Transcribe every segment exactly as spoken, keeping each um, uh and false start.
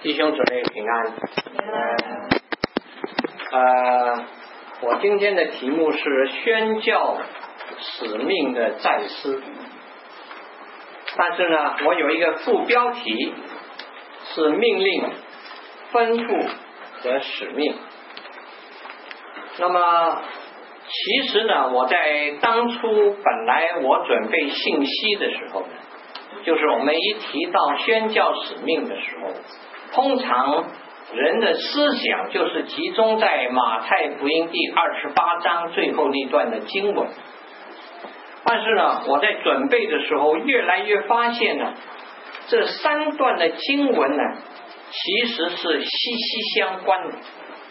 弟兄姊妹平安。呃，我今天的题目是宣教使命的再思，但是呢，我有一个副标题是命令、吩咐和使命。那么其实呢，我在当初本来我准备信息的时候呢，就是我们一提到宣教使命的时候，通常人的思想就是集中在马太福音第二十八章最后那段的经文。但是呢，我在准备的时候越来越发现呢，这三段的经文呢，其实是息息相关的。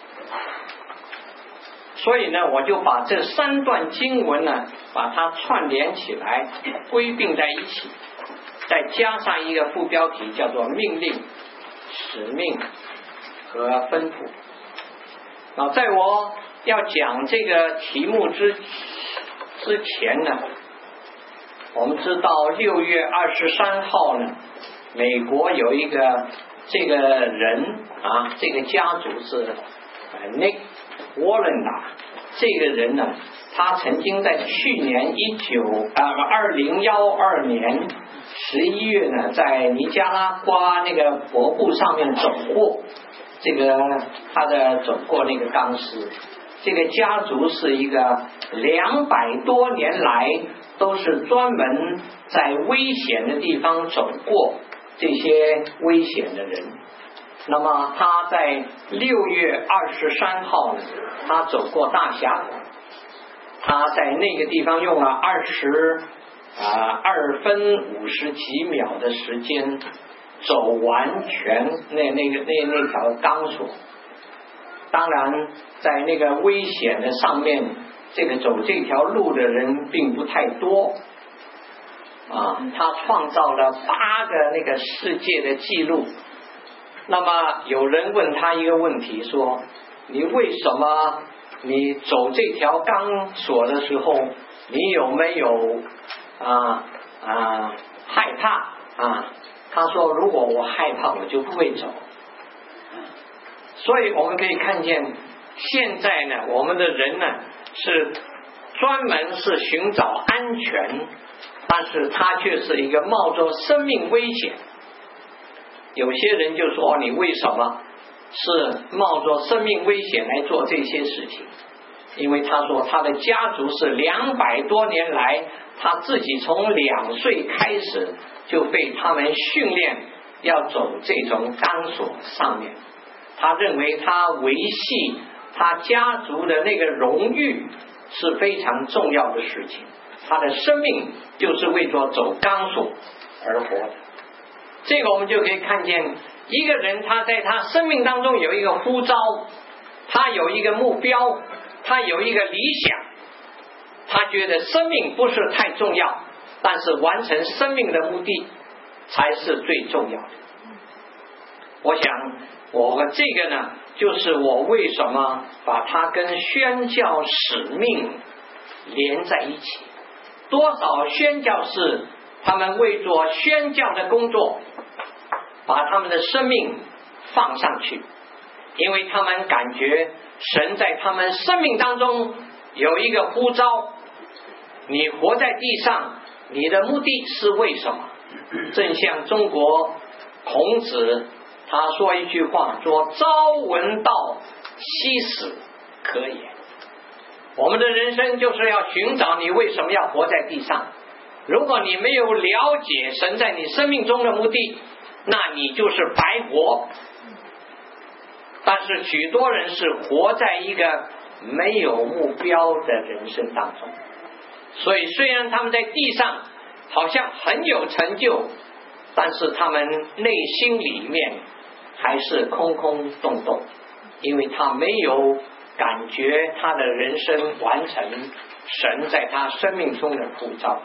所以呢，我就把这三段经文呢，把它串联起来，归并在一起，再加上一个副标题，叫做命令、使命和吩咐。啊，在我要讲这个题目之之前呢，我们知道六月二十三号呢，美国有一个这个人啊，这个家族是 Nick Walenda， 这个人呢，他曾经在去年一九呃二零幺二年十一月呢，在尼加拉瓜那个瀑布上面走过，这个他的走过那个钢丝。这个家族是一个两百多年来都是专门在危险的地方走过这些危险的人。那么他在六月二十三号呢，他走过大峡谷，他在那个地方用了二十啊二分五十几秒的时间走完全那那个那那条钢索。当然在那个危险的上面，这个走这条路的人并不太多啊，他创造了八个那个世界的纪录。那么有人问他一个问题，说你为什么你走这条钢索的时候，你有没有啊啊害怕啊？他说如果我害怕，我就不会走。所以我们可以看见，现在呢，我们的人呢是专门是寻找安全，但是他却是一个冒着生命危险。有些人就说，你为什么是冒着生命危险来做这些事情？因为他说他的家族是两百多年来，他自己从两岁开始就被他们训练要走这种钢索上面。他认为他维系他家族的那个荣誉是非常重要的事情，他的生命就是为着走钢索而活的。这个我们就可以看见，一个人他在他生命当中有一个呼召，他有一个目标，他有一个理想，他觉得生命不是太重要，但是完成生命的目的才是最重要的。我想我这个呢，就是我为什么把它跟宣教使命连在一起。多少宣教士他们为做宣教的工作，把他们的生命放上去，因为他们感觉神在他们生命当中有一个呼召。你活在地上，你的目的是为什么？正像中国孔子他说一句话，说朝闻道，夕死可也。我们的人生就是要寻找你为什么要活在地上。如果你没有了解神在你生命中的目的，那你就是白活。但是许多人是活在一个没有目标的人生当中，所以虽然他们在地上好像很有成就，但是他们内心里面还是空空洞洞，因为他没有感觉他的人生完成神在他生命中的呼召。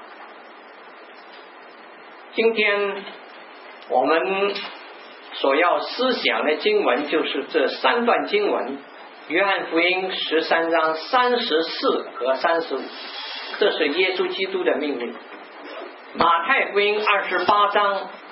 今天我们所要思想的经文就是这三段经文，约翰福音十三章三十四和三十五，这是耶稣基督的命令。马太福音二十八章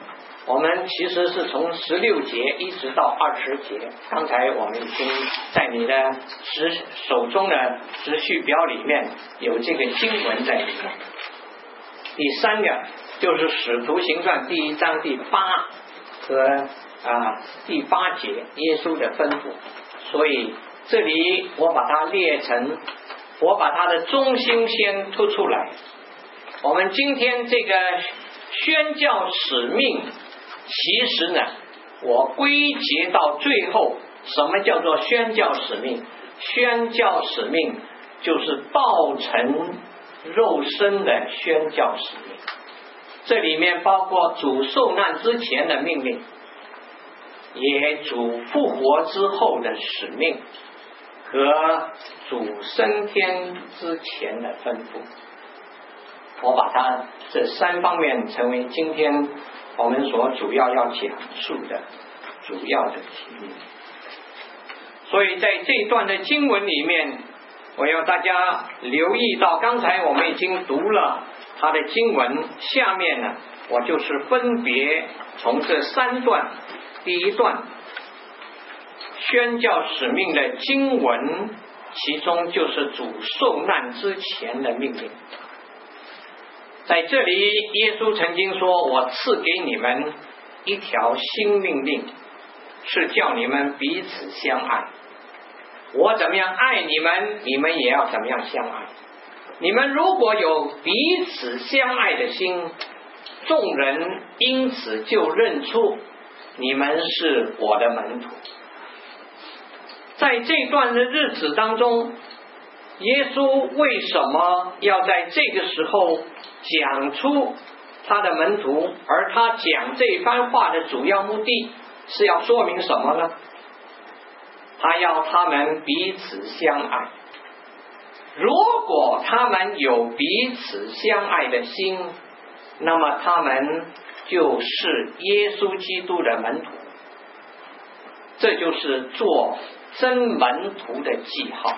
我们其实是从十六节一直到二十节，刚才我们已经在你的直手中的直序表里面有这个经文在里面。第三个就是使徒行传第一章第八和啊第八节耶稣的吩咐，所以这里我把它列成，我把它的中心先突出来。我们今天这个宣教使命，其实呢我归结到最后，什么叫做宣教使命？宣教使命就是道成肉身的宣教使命，这里面包括主受难之前的命令，也主复活之后的使命，和主升天之前的吩咐。我把它这三方面成为今天我们所主要要讲述的主要的题目。所以在这段的经文里面，我要大家留意到，刚才我们已经读了它的经文，下面呢我就是分别从这三段，第一段宣教使命的经文，其中就是主受难之前的命令。在这里耶稣曾经说，我赐给你们一条新命令，是叫你们彼此相爱。我怎么样爱你们，你们也要怎么样相爱。你们如果有彼此相爱的心，众人因此就认出你们是我的门徒。在这段的日子当中，耶稣为什么要在这个时候讲出他的门徒，而他讲这番话的主要目的是要说明什么呢？他要他们彼此相爱。如果他们有彼此相爱的心，那么他们就是耶稣基督的门徒，这就是做真门徒的记号。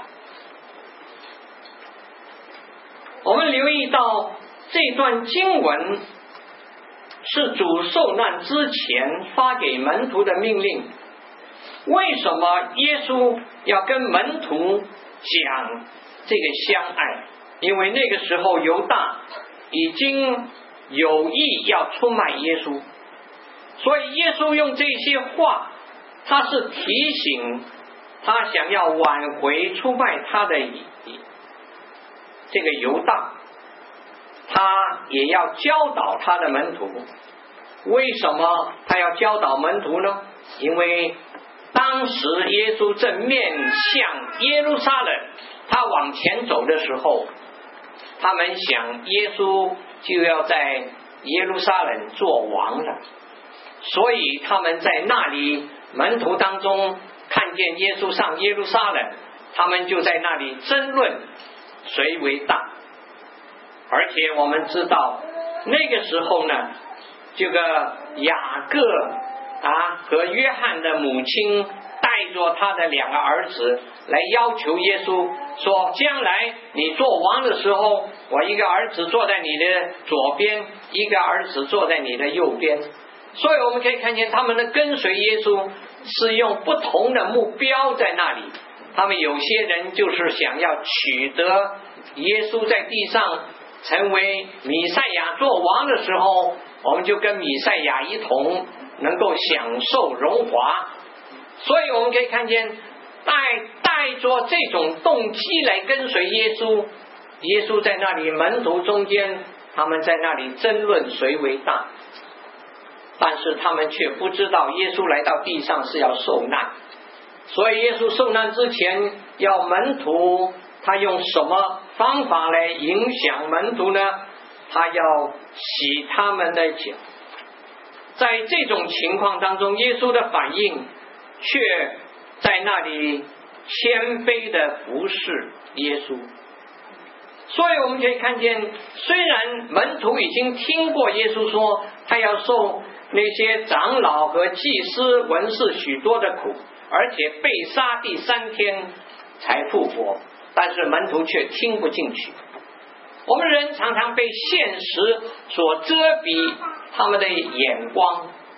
我们留意到这段经文是主受难之前发给门徒的命令。为什么耶稣要跟门徒讲这个相爱？因为那个时候犹大已经有意要出卖耶稣，所以耶稣用这些话，他是提醒他想要挽回出卖他的这个犹大，他也要教导他的门徒。为什么他要教导门徒呢？因为当时耶稣正面向耶路撒冷，他往前走的时候，他们想耶稣就要在耶路撒冷做王了，所以他们在那里门徒当中看见耶稣上耶路撒冷，他们就在那里争论谁为大。而且我们知道那个时候呢，这个雅各啊和约翰的母亲带着他的两个儿子来要求耶稣说，将来你做王的时候，我一个儿子坐在你的左边，一个儿子坐在你的右边。所以我们可以看见他们的跟随耶稣是用不同的目标在那里。他们有些人就是想要取得耶稣在地上成为弥赛亚做王的时候，我们就跟弥赛亚一同能够享受荣华。所以我们可以看见带带着这种动机来跟随耶稣，耶稣在那里门徒中间，他们在那里争论谁为大，但是他们却不知道耶稣来到地上是要受难。所以耶稣受难之前要门徒，他用什么方法来影响门徒呢？他要洗他们的脚。在这种情况当中，耶稣的反应却在那里谦卑的服侍耶稣。所以我们可以看见，虽然门徒已经听过耶稣说他要受那些长老和祭司文士许多的苦，而且被杀第三天才复活，但是门徒却听不进去。我们人常常被现实所遮蔽他们的眼光，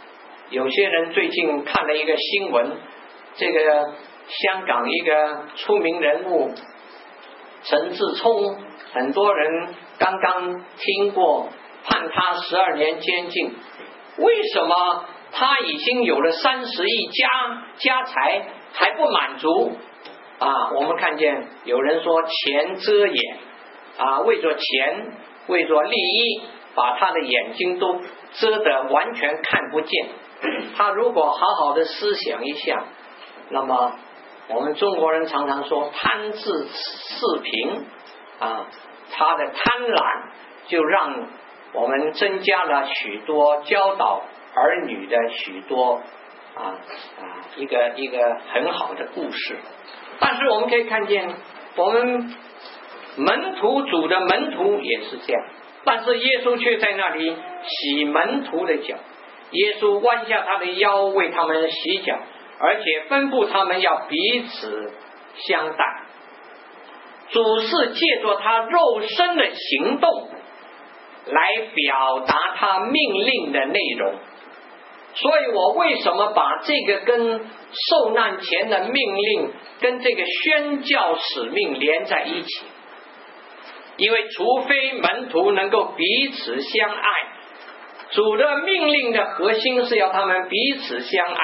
有些人最近看了一个新闻，这个香港一个出名人物陈志聪，很多人刚刚听过，判他十二年监禁。为什么他已经有了三十亿家家财还不满足啊？我们看见有人说钱遮眼啊，为着钱，为着利益，把他的眼睛都遮得完全看不见。他如果好好的思想一下，那么我们中国人常常说贪字四平啊，他的贪婪就让我们增加了许多教导儿女的许多啊啊一个一个很好的故事。但是我们可以看见，我们门徒主的门徒也是这样，但是耶稣却在那里洗门徒的脚。耶稣弯下他的腰为他们洗脚，而且吩咐他们要彼此相待。主是借着他肉身的行动来表达他命令的内容。所以我为什么把这个跟受难前的命令跟这个宣教使命连在一起？因为除非门徒能够彼此相爱，主的命令的核心是要他们彼此相爱。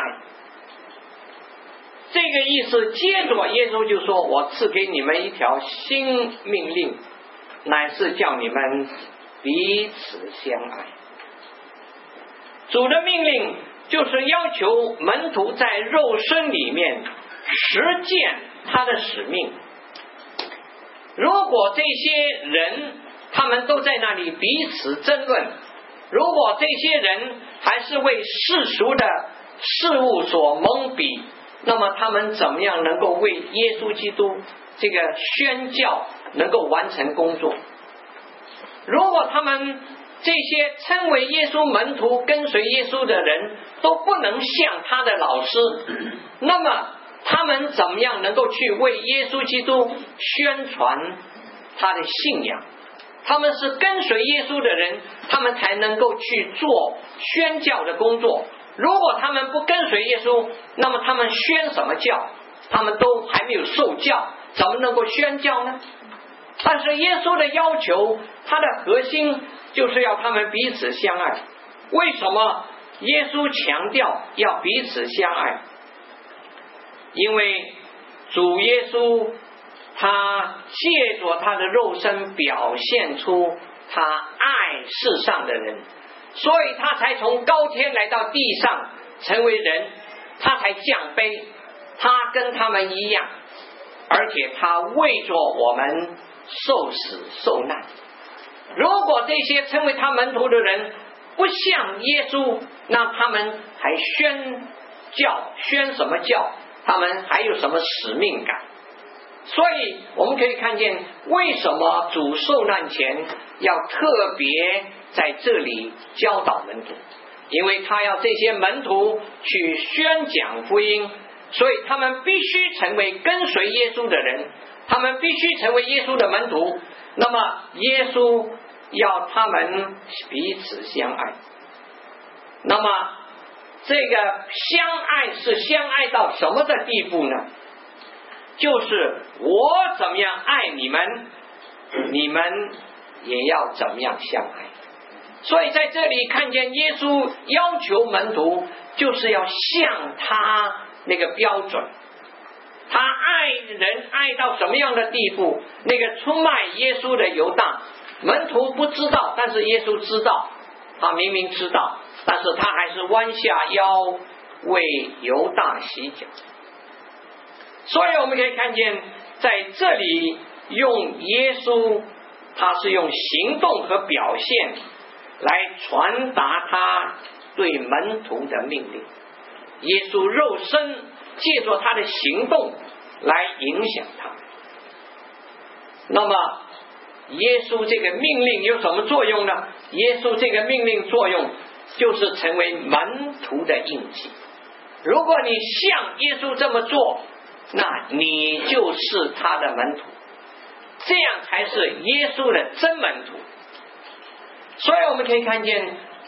这个意思，接着耶稣就说，我赐给你们一条新命令，乃是叫你们彼此相爱。主的命令就是要求门徒在肉身里面实践他的使命。如果这些人他们都在那里彼此争论，如果这些人还是为世俗的事物所蒙蔽，那么他们怎么样能够为耶稣基督这个宣教能够完成工作？如果他们这些称为耶稣门徒跟随耶稣的人都不能像他的老师，那么他们怎么样能够去为耶稣基督宣传他的信仰？他们是跟随耶稣的人，他们才能够去做宣教的工作。如果他们不跟随耶稣，那么他们宣什么教？他们都还没有受教，怎么能够宣教呢？但是耶稣的要求，他的核心就是要他们彼此相爱。为什么耶稣强调要彼此相爱？因为主耶稣他借着他的肉身表现出他爱世上的人，所以他才从高天来到地上成为人，他才降卑，他跟他们一样，而且他为着我们受死受难。如果这些称为他门徒的人不像耶稣，那他们还宣教，宣什么教？他们还有什么使命感？所以我们可以看见，为什么主受难前要特别在这里教导门徒？因为他要这些门徒去宣讲福音，所以他们必须成为跟随耶稣的人，他们必须成为耶稣的门徒。那么耶稣要他们彼此相爱。那么这个相爱是相爱到什么的地步呢？就是我怎么样爱你们，你们也要怎么样相爱。所以在这里看见耶稣要求门徒，就是要像他那个标准。他爱人爱到什么样的地步？那个出卖耶稣的犹大，门徒不知道，但是耶稣知道，他明明知道，但是他还是弯下腰为犹大洗脚。所以我们可以看见，在这里用耶稣，他是用行动和表现来传达他对门徒的命令。耶稣肉身借着他的行动来影响他。那么耶稣这个命令有什么作用呢？耶稣这个命令作用就是成为门徒的印记。如果你像耶稣这么做，那你就是他的门徒，这样才是耶稣的真门徒。所以我们可以看见，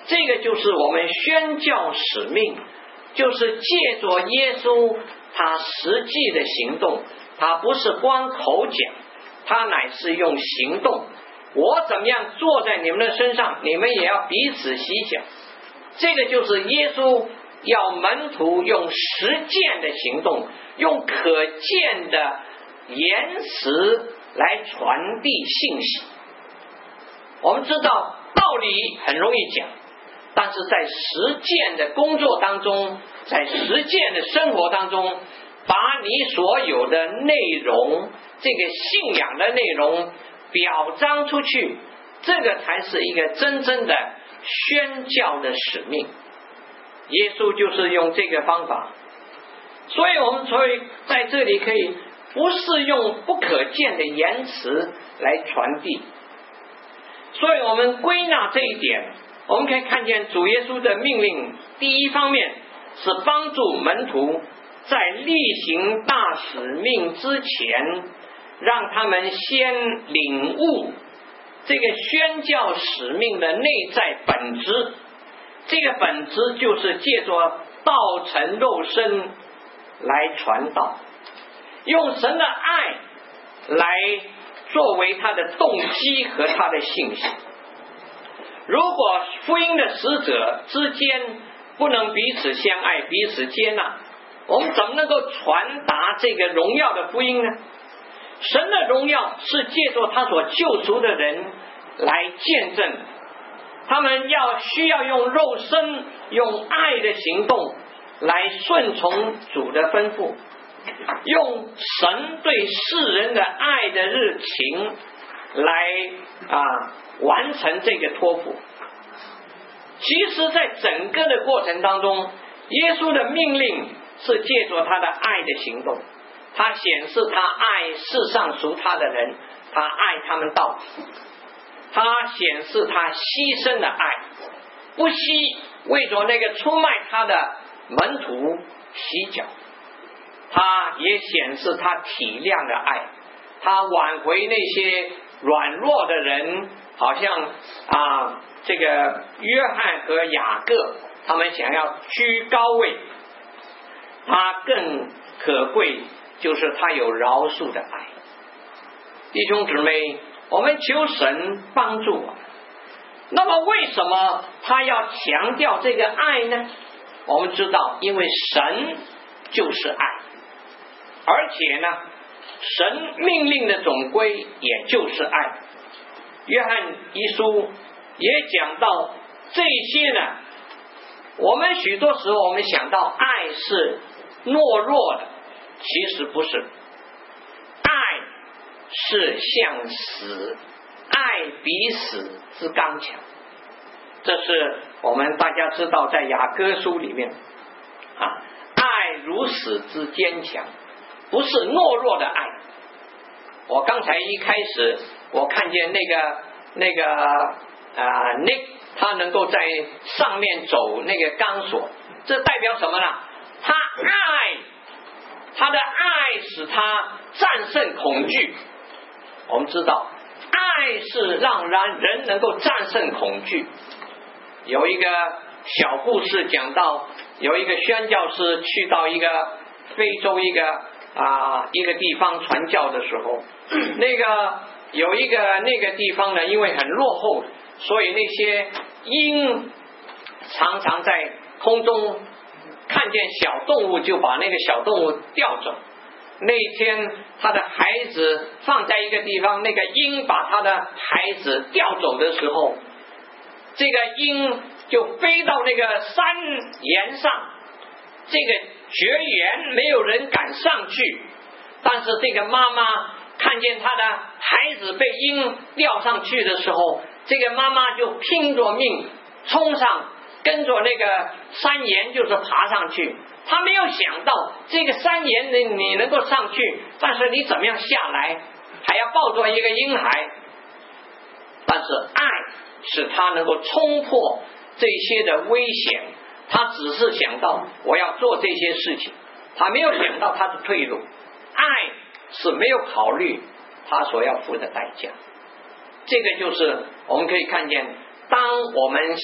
这个就是我们宣教使命，就是借着耶稣他实际的行动，他不是光口讲，他乃是用行动。我怎么样坐在你们的身上，你们也要彼此洗脚。这个就是耶稣要门徒用实践的行动，用可见的言辞来传递信息。我们知道道理很容易讲，但是在实践的工作当中，在实践的生活当中，把你所有的内容，这个信仰的内容表彰出去，这个才是一个真正的宣教的使命。耶稣就是用这个方法，所以我们所以在这里可以不是用不可见的言辞来传递。所以我们归纳这一点，我们可以看见主耶稣的命令，第一方面是帮助门徒在例行大使命之前，让他们先领悟这个宣教使命的内在本质。这个本质就是借着道成肉身来传道，用神的爱来作为他的动机和他的信息。如果福音的使者之间不能彼此相爱，彼此接纳，我们怎么能够传达这个荣耀的福音呢？神的荣耀是借着他所救赎的人来见证，他们要需要用肉身，用爱的行动来顺从主的吩咐，用神对世人的爱的热情来啊完成这个托付。其实在整个的过程当中，耶稣的命令是借着他的爱的行动，他显示他爱世上属他的人，他爱他们到底，他显示他牺牲的爱，不惜为着那个出卖他的门徒洗脚，他也显示他体谅的爱，他挽回那些软弱的人，好像啊这个约翰和雅各他们想要居高位，他更可贵就是他有饶恕的爱。弟兄姊妹，我们求神帮助我。那么为什么他要强调这个爱呢？我们知道，因为神就是爱，而且呢，神命令的总归也就是爱。约翰一书也讲到这些呢，我们许多时候我们想到爱是懦弱的，其实不是，爱是向死，爱比死之刚强。这是我们大家知道在雅歌书里面啊，爱如死之坚强，不是懦弱的爱。我刚才一开始我看见那个那个啊 Nick 他能够在上面走那个钢索，这代表什么呢？他爱，他的爱使他战胜恐惧。我们知道爱是让人能够战胜恐惧。有一个小故事讲到，有一个宣教师去到一个非洲一个啊一个地方传教的时候，那个有一个那个地方呢，因为很落后，所以那些鹰常常在空中看见小动物就把那个小动物调走。那天他的孩子放在一个地方，那个鹰把他的孩子调走的时候，这个鹰就飞到那个山岩上，这个绝缘没有人敢上去，但是这个妈妈看见他的孩子被鹰吊上去的时候，这个妈妈就拼着命冲上，跟着那个山岩就是爬上去。他没有想到这个山岩你你能够上去，但是你怎么样下来，还要抱着一个婴孩。但是爱使他能够冲破这些的危险，他只是想到我要做这些事情，他没有想到他的退路。爱是没有考虑他所要付的代价。这个就是我们可以看见，当我们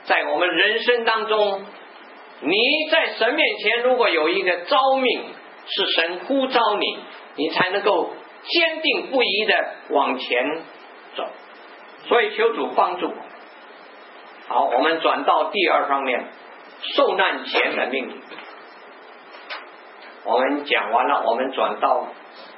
在我们人生当中，你在神面前如果有一个召命，是神呼召你，你才能够坚定不移的往前走。所以求主帮助。好，我们转到第二方面，受难前的命令。我们讲完了，我们转到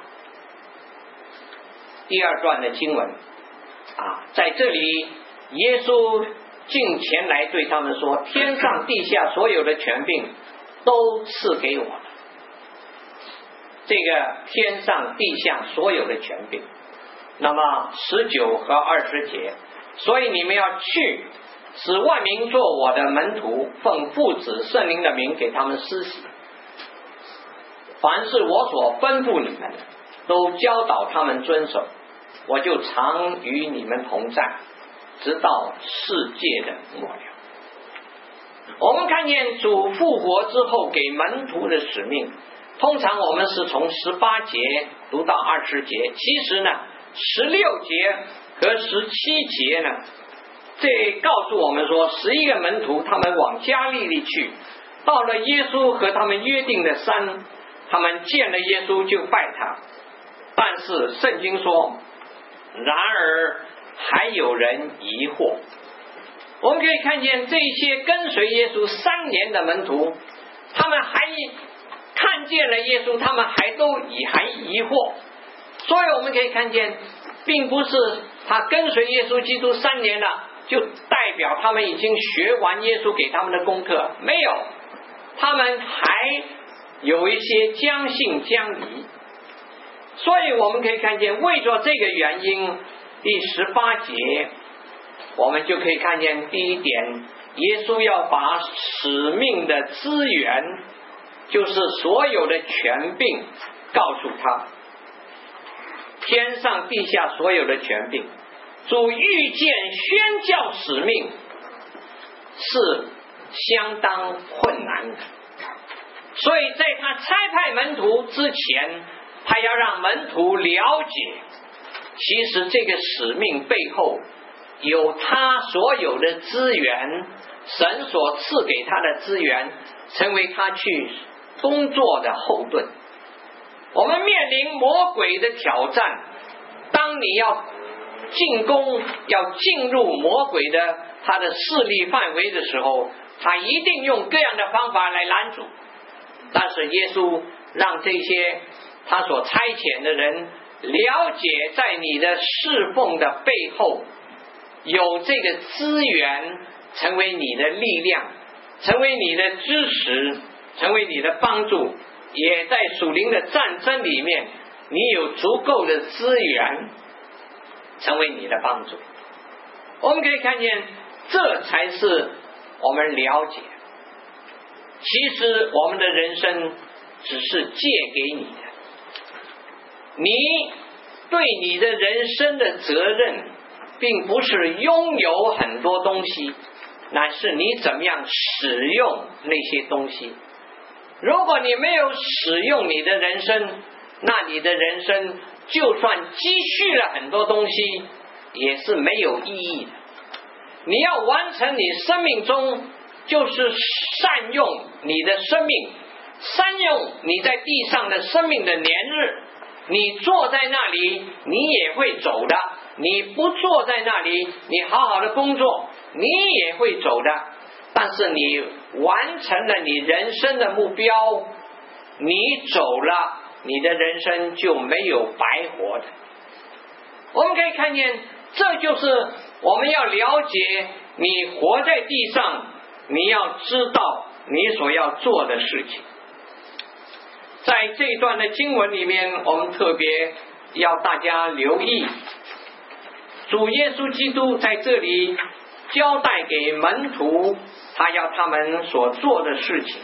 第二段的经文啊，在这里耶稣近前来对他们说，天上地下所有的权柄都赐给我了。这个天上地下所有的权柄，那么十九和二十节，所以你们要去，使万民做我的门徒，奉父子圣灵的名给他们施洗，凡是我所吩咐你们的，都教导他们遵守，我就常与你们同在，直到世界的末了。我们看见主复活之后给门徒的使命，通常我们是从十八节读到二十节，其实呢十六节和十七节呢，这告诉我们说，十一个门徒他们往加利利去，到了耶稣和他们约定的山，他们见了耶稣就拜他。但是圣经说，然而还有人疑惑。我们可以看见这些跟随耶稣三年的门徒，他们还看见了耶稣，他们还都还疑惑。所以我们可以看见，并不是他跟随耶稣基督三年了，就代表他们已经学完耶稣给他们的功课，没有，他们还有一些将信将疑。所以我们可以看见，为着这个原因，第十八节我们就可以看见，第一点，耶稣要把使命的资源，就是所有的权柄告诉他，天上地下所有的权柄。主预见宣教使命是相当困难的，所以在他差派门徒之前，他要让门徒了解，其实这个使命背后有他所有的资源，神所赐给他的资源，成为他去工作的后盾。我们面临魔鬼的挑战，当你要进攻，要进入魔鬼的他的势力范围的时候，他一定用各样的方法来拦阻。但是耶稣让这些他所差遣的人了解，在你的侍奉的背后有这个资源，成为你的力量，成为你的支持，成为你的帮助，也在属灵的战争里面，你有足够的资源成为你的帮助。我们可以看见，这才是我们了解，其实我们的人生只是借给你的，你对你的人生的责任并不是拥有很多东西，乃是你怎么样使用那些东西。如果你没有使用你的人生，那你的人生就算积蓄了很多东西，也是没有意义的。你要完成你生命中，就是善用你的生命，善用你在地上的生命的年日。你坐在那里，你也会走的；你不坐在那里，你好好的工作，你也会走的。但是你完成了你人生的目标，你走了，你的人生就没有白活的。我们可以看见，这就是我们要了解，你活在地上，你要知道你所要做的事情。在这一段的经文里面，我们特别要大家留意，主耶稣基督在这里交代给门徒，他要他们所做的事情。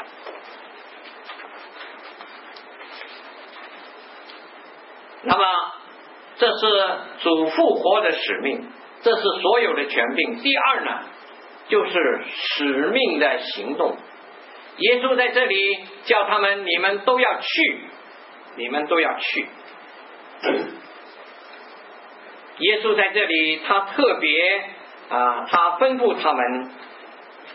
那么这是主复活的使命，这是所有的权柄。第二呢，就是使命的行动。耶稣在这里叫他们，你们都要去，你们都要去。耶稣在这里他特别啊，他吩咐他们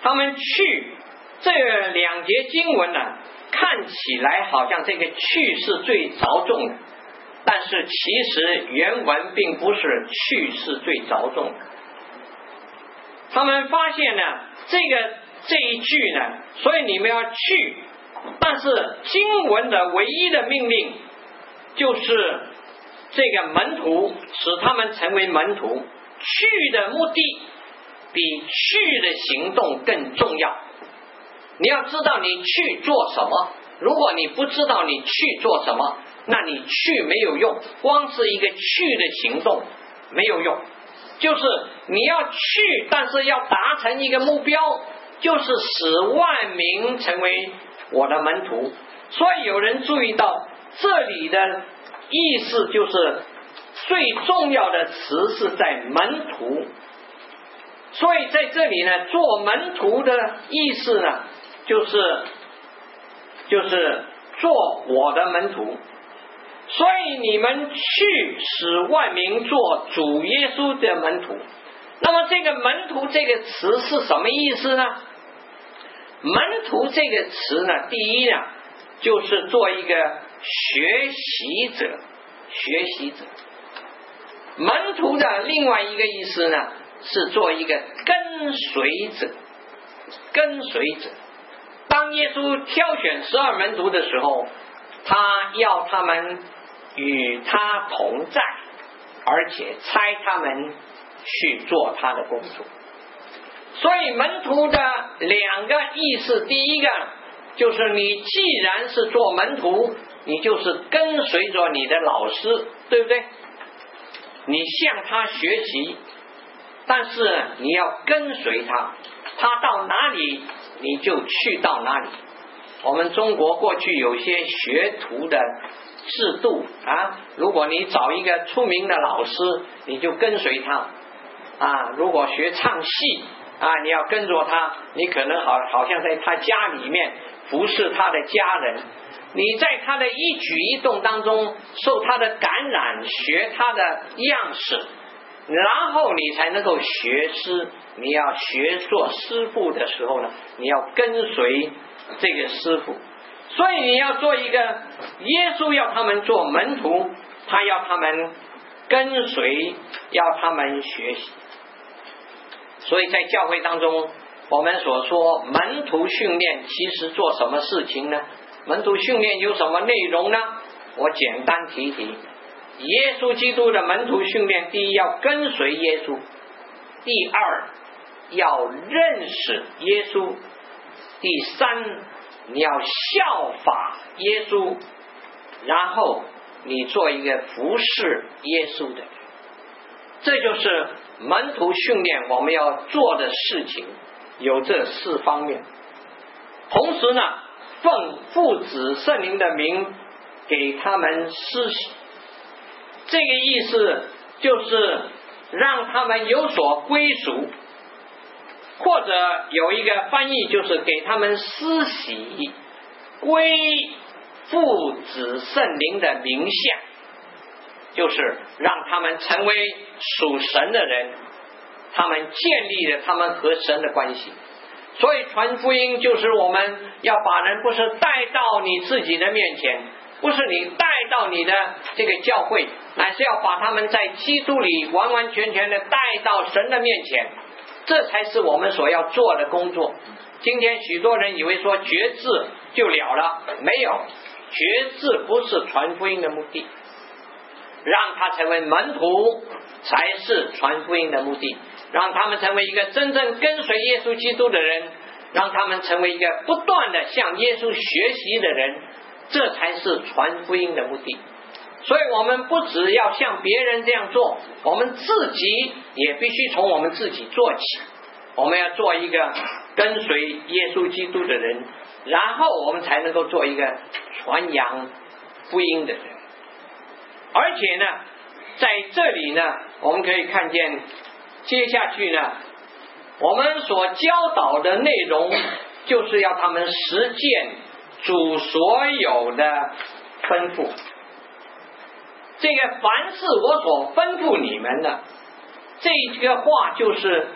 他们去这两节经文呢，看起来好像这个去是最着重的，但是其实原文并不是去是最着重的。他们发现呢，这个这一句呢，所以你们要去，但是经文的唯一的命令就是这个门徒，使他们成为门徒。去的目的比去的行动更重要。你要知道你去做什么，如果你不知道你去做什么，那你去没有用，光是一个去的行动没有用。就是你要去，但是要达成一个目标，就是使万民成为我的门徒。所以有人注意到这里的意思，就是最重要的词是在门徒。所以在这里呢，做门徒的意思呢，就是就是做我的门徒。所以你们去使万民做主耶稣的门徒。那么这个门徒这个词是什么意思呢？门徒这个词呢，第一呢，就是做一个学习者，学习者。门徒的另外一个意思呢，是做一个跟随者，跟随者。当耶稣挑选十二门徒的时候，他要他们与他同在，而且差他们去做他的工作。所以门徒的两个意思，第一个就是你既然是做门徒，你就是跟随着你的老师，对不对？你向他学习，但是你要跟随他，他到哪里你就去到哪里。我们中国过去有些学徒的制度啊，如果你找一个出名的老师，你就跟随他啊。如果学唱戏啊，你要跟着他，你可能好好像在他家里面服侍他的家人，你在他的一举一动当中受他的感染，学他的样式，然后你才能够学师。你要学做师傅的时候呢，你要跟随这个师傅。所以你要做一个，耶稣要他们做门徒，他要他们跟随，要他们学习。所以在教会当中，我们所说门徒训练，其实做什么事情呢？门徒训练有什么内容呢？我简单提提。耶稣基督的门徒训练，第一要跟随耶稣，第二要认识耶稣，第三你要效法耶稣，然后你做一个服侍耶稣的人。这就是门徒训练我们要做的事情，有这四方面。同时呢，奉父子圣灵的名给他们施洗，这个意思就是让他们有所归属，或者有一个翻译就是给他们施洗，归父子圣灵的名下，就是让他们成为属神的人，他们建立了他们和神的关系。所以传福音就是我们要把人不是带到你自己的面前，不是你带到你的这个教会，乃是要把他们在基督里完完全全的带到神的面前，这才是我们所要做的工作。今天许多人以为说决志就了了，没有，决志不是传福音的目的，让他成为门徒才是传福音的目的，让他们成为一个真正跟随耶稣基督的人，让他们成为一个不断的向耶稣学习的人，这才是传福音的目的。所以我们不只要像别人这样做，我们自己也必须从我们自己做起。我们要做一个跟随耶稣基督的人，然后我们才能够做一个传扬福音的人。而且呢，在这里呢，我们可以看见接下去呢，我们所教导的内容就是要他们实践主所有的吩咐。这个凡是我所吩咐你们的，这个话就是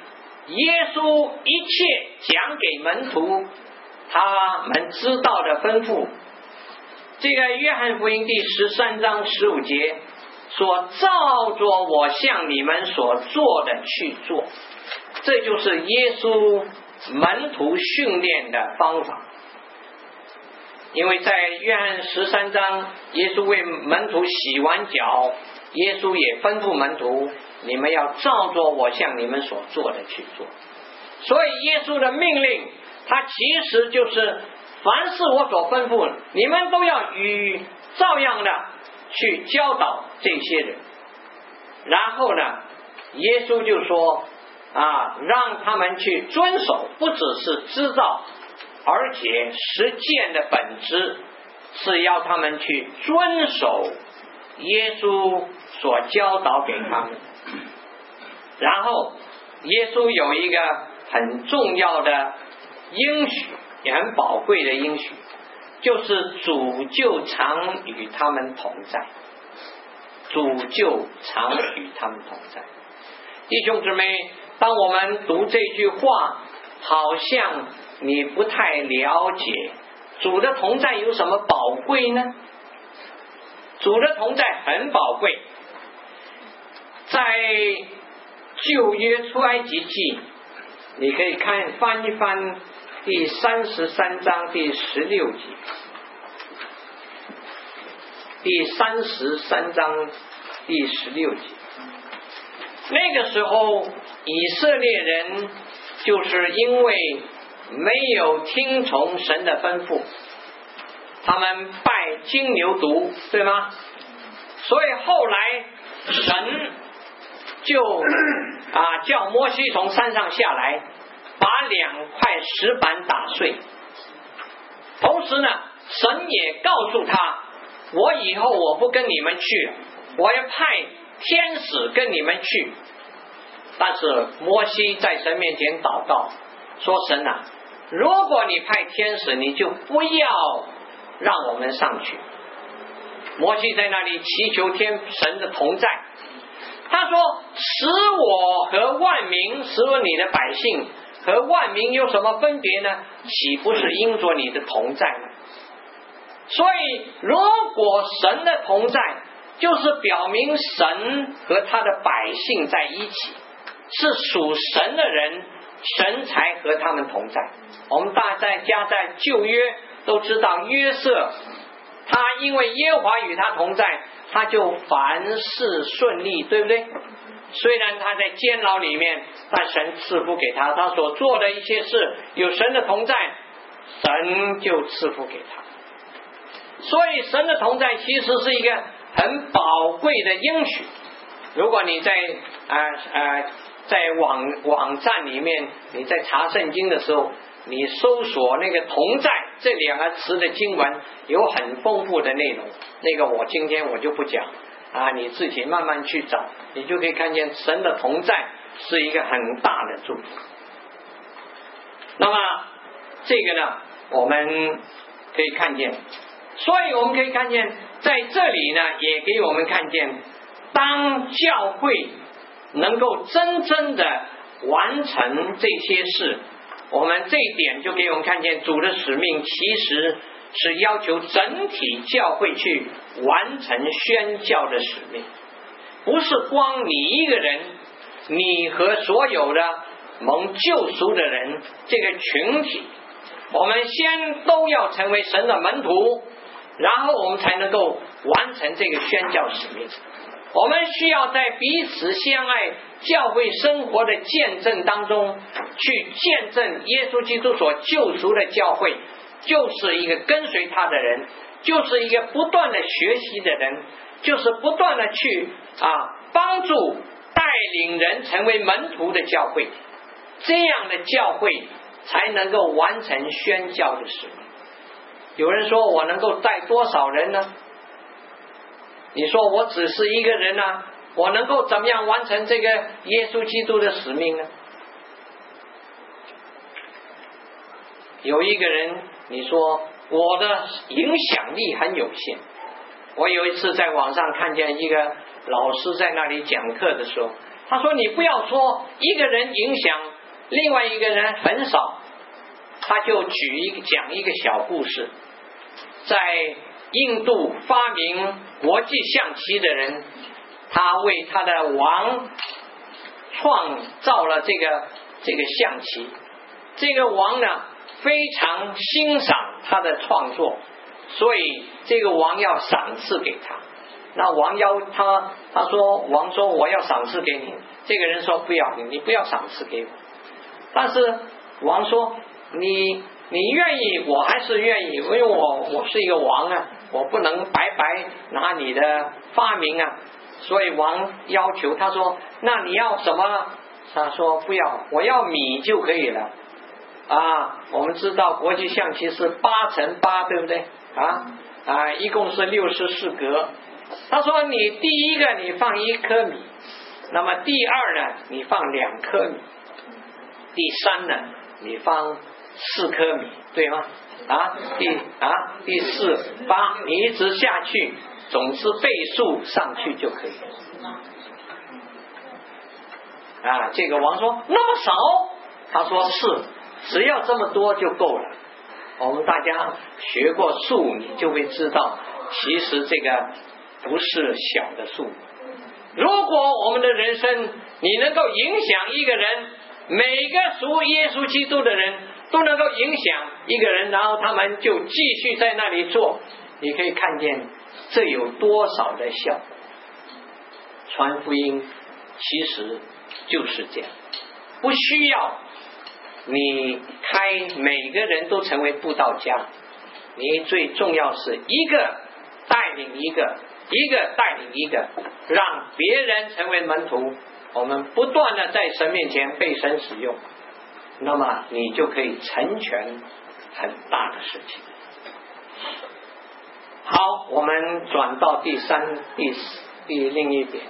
耶稣一切讲给门徒他们知道的吩咐。这个约翰福音第十三章十五节说，照着我向你们所做的去做，这就是耶稣门徒训练的方法。因为在约翰十三章，耶稣为门徒洗完脚，耶稣也吩咐门徒，你们要照着我向你们所做的去做。所以耶稣的命令，他其实就是凡是我所吩咐，你们都要与照样的去教导这些人。然后呢，耶稣就说啊，让他们去遵守，不只是知道，而且实践的本质是要他们去遵守耶稣所教导给他们。然后耶稣有一个很重要的应许，也很宝贵的应许，就是主就常与他们同在，主就常与他们同在。弟兄姊妹，当我们读这句话，好像你不太了解主的同在有什么宝贵呢？主的同在很宝贵。在旧约出埃及记，你可以看翻一翻第三十三章第十六节，第三十三章第十六节。那个时候以色列人就是因为没有听从神的吩咐，他们拜金牛犊，对吗？所以后来神就啊叫摩西从山上下来，把两块石板打碎。同时呢，神也告诉他，我以后我不跟你们去了，我要派天使跟你们去。但是摩西在神面前祷告说，神啊，如果你派天使，你就不要让我们上去。摩西在那里祈求天神的同在，他说，使我和万民，使我你的百姓和万民有什么分别呢？岂不是因着你的同在呢？所以如果神的同在，就是表明神和他的百姓在一起，是属神的人，神才和他们同在。我们大家在旧约都知道，约瑟他因为耶和华与他同在，他就凡事顺利，对不对？虽然他在监牢里面，但神赐福给他，他所做的一些事有神的同在，神就赐福给他。所以神的同在其实是一个很宝贵的应许。如果你在呃呃在网网站里面，你在查圣经的时候，你搜索那个同在这两个词的经文，有很丰富的内容，那个我今天我就不讲啊，你自己慢慢去找，你就可以看见神的同在是一个很大的祝福。那么这个呢，我们可以看见，所以我们可以看见在这里呢，也给我们看见，当教会能够真正的完成这些事，我们这一点就给我们看见主的使命其实是要求整体教会去完成宣教的使命，不是光你一个人，你和所有的蒙救赎的人这个群体，我们先都要成为神的门徒，然后我们才能够完成这个宣教使命。我们需要在彼此相爱、教会生活的见证当中，去见证耶稣基督所救赎的教会，就是一个跟随他的人，就是一个不断的学习的人，就是不断的去啊帮助带领人成为门徒的教会。这样的教会才能够完成宣教的使命。有人说，我能够带多少人呢？你说我只是一个人啊，我能够怎么样完成这个耶稣基督的使命呢？有一个人，你说我的影响力很有限。我有一次在网上看见一个老师在那里讲课的时候，他说，你不要说一个人影响另外一个人很少，他就举一个讲一个小故事，在印度发明国际象棋的人，他为他的王创造了这个这个象棋。这个王呢非常欣赏他的创作，所以这个王要赏赐给他。那王要他他说王说我要赏赐给你，这个人说不要，你你不要赏赐给我。但是王说你你愿意我还是愿意，因为我我是一个王啊，我不能白白拿你的发明啊。所以王要求他说那你要什么？他说不要，我要米就可以了啊。我们知道国际象棋是八乘八，对不对啊？啊，一共是六十四格。他说你第一个你放一颗米，那么第二呢你放两颗米，第三呢你放四颗米，对吗？啊，第啊第四八，你一直下去，总之倍数上去就可以了。啊，这个王说那么少？他说是，只要这么多就够了。我们大家学过数，你就会知道，其实这个不是小的数。如果我们的人生你能够影响一个人，每个属耶稣基督的人都能够影响一个人，然后他们就继续在那里做，你可以看见这有多少的效果。传福音其实就是这样，不需要你开每个人都成为布道家，你最重要是一个带领一个，一个带领一个，让别人成为门徒。我们不断的在神面前被神使用，那么你就可以成全很大的事情。好，我们转到第三、第四、第另一点，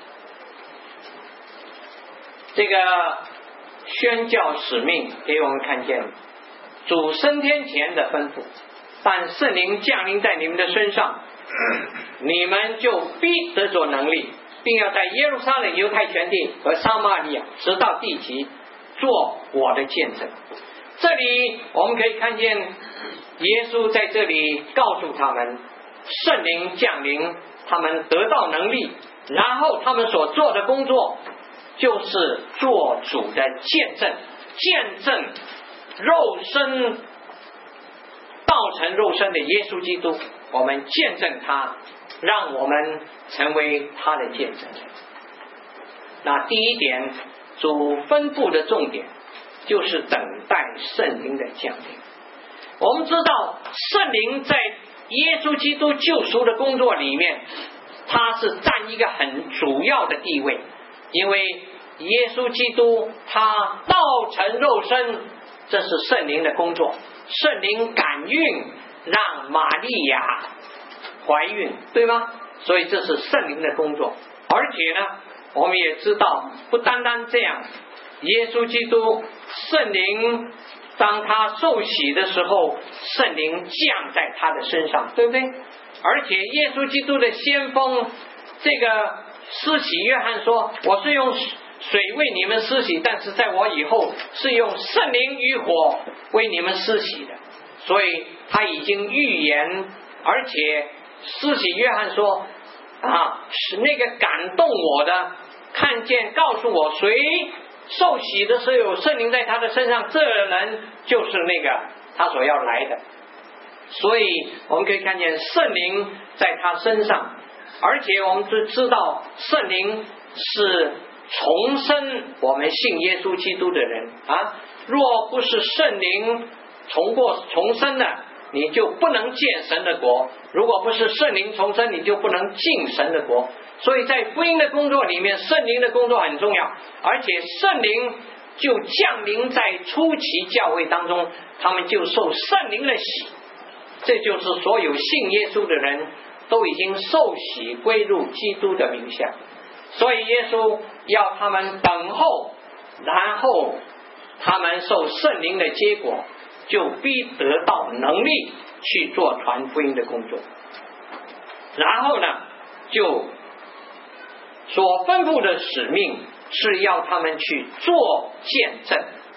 这个宣教使命给我们看见主升天前的吩咐，但圣灵降临在你们的身上，你们就必得着能力，并要在耶路撒冷、犹太全地和撒玛利亚直到地极做我的见证。这里我们可以看见耶稣在这里告诉他们，圣灵降临，他们得到能力，然后他们所做的工作就是做主的见证，见证肉身道成肉身的耶稣基督，我们见证他，让我们成为他的见证。那第一点，主吩咐的重点就是等待圣灵的降临。我们知道圣灵在耶稣基督救赎的工作里面，他是占一个很主要的地位，因为耶稣基督他道成肉身，这是圣灵的工作。圣灵感孕让玛利亚怀孕，对吗？所以这是圣灵的工作。而且呢，我们也知道不单单这样，耶稣基督圣灵当他受洗的时候，圣灵降在他的身上，对不对？而且耶稣基督的先锋这个施洗约翰说，我是用水为你们施洗，但是在我以后是用圣灵与火为你们施洗的。所以他已经预言，而且施洗约翰说啊，是那个感动我的，看见告诉我谁受洗的时候有圣灵在他的身上，这人就是那个他所要来的。所以我们可以看见圣灵在他身上，而且我们就知道圣灵是重生我们信耶稣基督的人啊。若不是圣灵重过重生了，你就不能见神的国；如果不是圣灵重生，你就不能进神的国。所以在福音的工作里面，圣灵的工作很重要，而且圣灵就降临在初期教会当中，他们就受圣灵的洗。这就是所有信耶稣的人都已经受洗归入基督的名下。所以耶稣要他们等候，然后他们受圣灵的结果，就必得到能力去做传福音的工作。然后呢，就所吩咐的使命是要他们去做见证，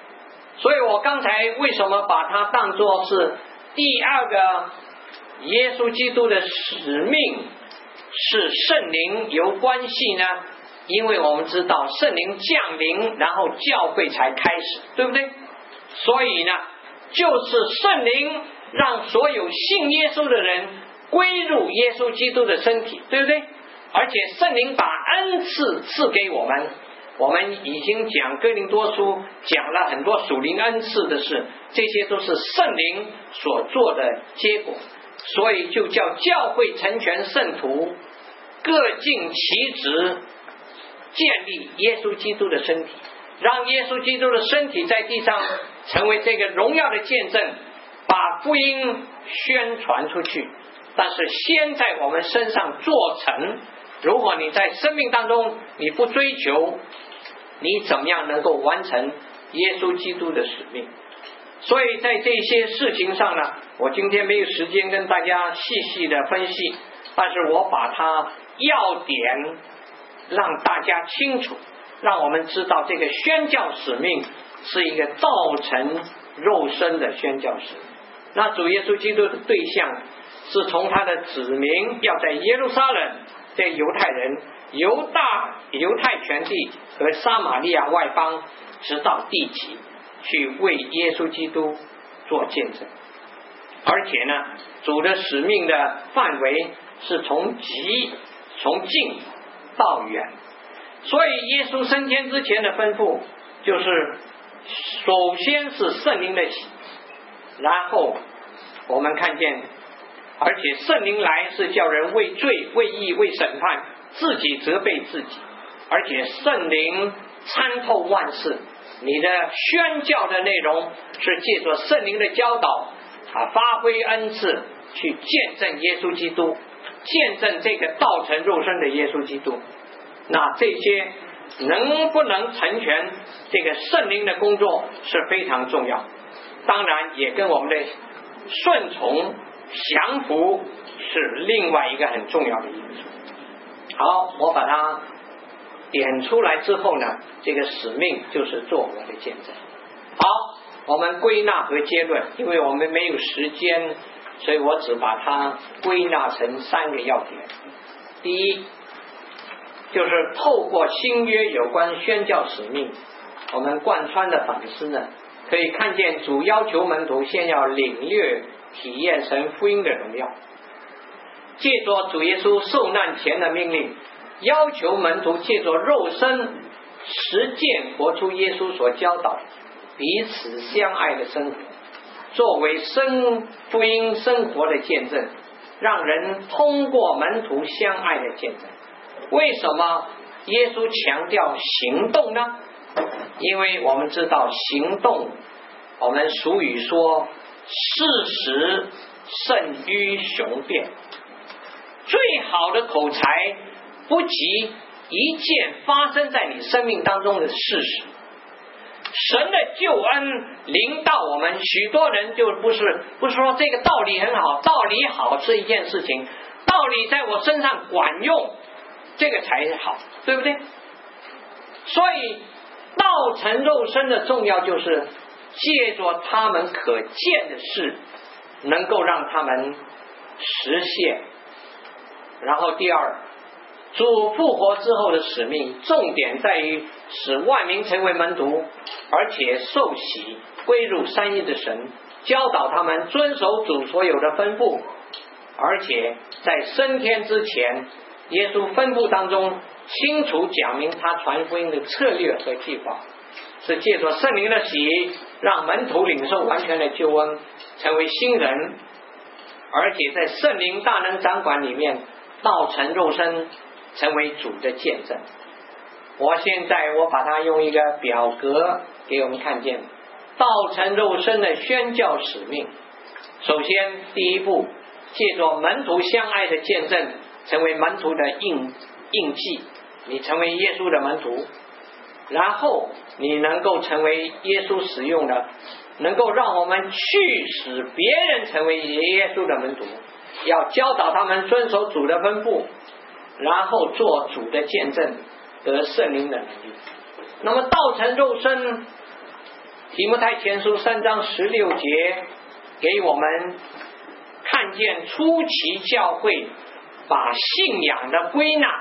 所以我刚才为什么把它当作是第二个耶稣基督的使命是圣灵有关系呢？因为我们知道圣灵降临，然后教会才开始，对不对？所以呢，就是圣灵让所有信耶稣的人归入耶稣基督的身体，对不对？而且圣灵把恩赐赐给我们，我们已经讲哥林多书讲了很多属灵恩赐的事，这些都是圣灵所做的结果，所以就叫教会成全圣徒，各尽其职，建立耶稣基督的身体，让耶稣基督的身体在地上成为这个荣耀的见证，把福音宣传出去。但是先在我们身上做成，如果你在生命当中你不追求，你怎么样能够完成耶稣基督的使命？所以在这些事情上呢，我今天没有时间跟大家细细的分析，但是我把它要点让大家清楚，让我们知道这个宣教使命是一个造成肉身的宣教使命。那主耶稣基督的对象是从他的子民要在耶路撒冷，在犹太人、犹大、犹太全地和撒玛利亚外邦，直到地极，去为耶稣基督做见证。而且呢，主的使命的范围是从极从近到远。所以耶稣升天之前的吩咐就是首先是圣灵的喜，然后我们看见，而且圣灵来是叫人为罪、为义、为审判，自己责备自己，而且圣灵参透万事，你的宣教的内容是借着圣灵的教导啊，发挥恩赐去见证耶稣基督，见证这个道成肉身的耶稣基督。那这些能不能成全这个圣灵的工作是非常重要，当然也跟我们的顺从降服是另外一个很重要的因素。好，我把它点出来之后呢，这个使命就是做我的见证。好，我们归纳和结论，因为我们没有时间，所以我只把它归纳成三个要点。第一，就是透过新约有关宣教使命，我们贯穿的反思呢，可以看见主要求门徒先要领略体验神福音的荣耀，借着主耶稣受难前的命令，要求门徒借着肉身实践活出耶稣所教导彼此相爱的生活，作为生福音生活的见证，让人通过门徒相爱的见证。为什么耶稣强调行动呢？因为我们知道行动，我们俗语说事实胜于雄辩，最好的口才不及一件发生在你生命当中的事实。神的救恩临到我们，许多人就不是不是说这个道理很好，道理好是一件事情，道理在我身上管用，这个才好，对不对？所以道成肉身的重要就是借着他们可见的事，能够让他们实现。然后第二，主复活之后的使命重点在于使万民成为门徒，而且受洗归入三一的神，教导他们遵守主所有的吩咐。而且在升天之前，耶稣吩咐当中清楚讲明他传福音的策略和计划，是借着圣灵的洗，让门徒领受完全的救恩，成为新人，而且在圣灵大能掌管里面道成肉身，成为主的见证。我现在我把它用一个表格给我们看见道成肉身的宣教使命。首先第一步，借着门徒相爱的见证，成为门徒的印印记，你成为耶稣的门徒，然后你能够成为耶稣使用的，能够让我们去使别人成为耶稣的门徒，要教导他们遵守主的吩咐，然后做主的见证，得圣灵的能力。那么道成肉身提摩太前书三章十六节给我们看见初期教会把信仰的归纳，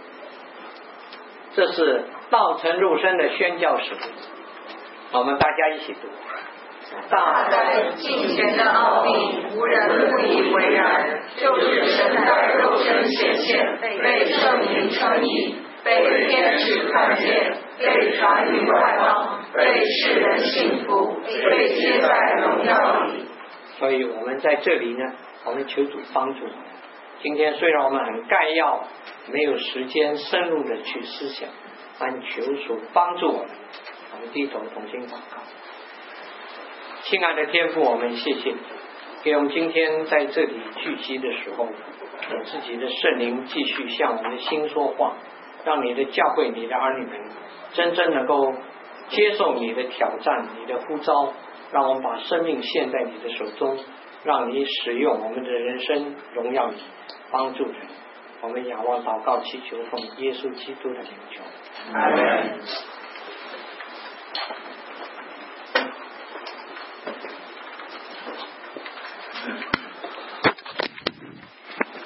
这是道成肉身的宣教史。我们大家一起读。 大哉敬虔的奥秘，无人不以为然，就是神在肉身显现，被圣灵称义，被天使看见，被传于外邦，被世人信服，被接在荣耀里。 所以我们在这里呢，我们求主帮助我们。今天虽然我们很概要，没有时间深入的去思想，但求主帮助我们。我们低头同心祷告。亲爱的天父，我们谢谢你，给我们今天在这里聚集的时候，有自己的圣灵继续向我们的心说话，让你的教会、你的儿女们真正能够接受你的挑战、你的呼召，让我们把生命献在你的手中，让你使用我们的人生，荣耀你，帮助人。我们仰望祷告祈求，奉耶稣基督的名求，阿门。